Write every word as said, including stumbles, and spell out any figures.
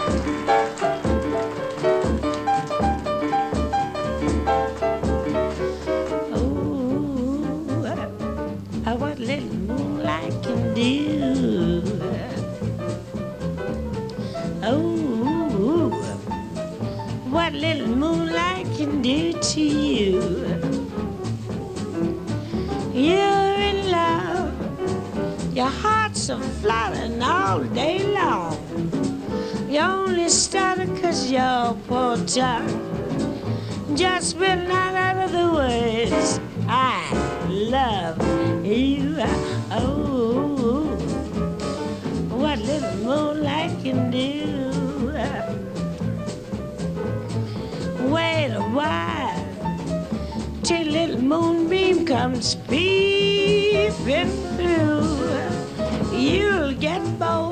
What little moonlight can do. Oh, what little moonlight can do to you. You're in love, your heart's a fluttering all day long. You only stutter 'cause your poor tongue just spit out out of the words I love you. Oh, what little moonlight can do. Wait a while till little moonbeam comes peeping through. You'll get bored